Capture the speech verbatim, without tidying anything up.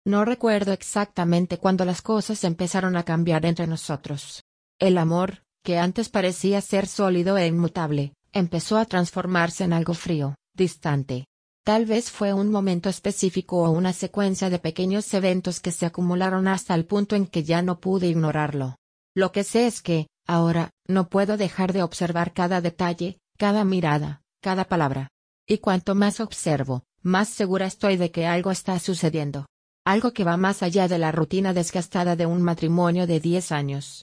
No recuerdo exactamente cuándo las cosas empezaron a cambiar entre nosotros. El amor, que antes parecía ser sólido e inmutable, empezó a transformarse en algo frío, distante. Tal vez fue un momento específico o una secuencia de pequeños eventos que se acumularon hasta el punto en que ya no pude ignorarlo. Lo que sé es que, ahora, no puedo dejar de observar cada detalle, cada mirada, cada palabra. Y cuanto más observo, más segura estoy de que algo está sucediendo. Algo que va más allá de la rutina desgastada de un matrimonio de diez años.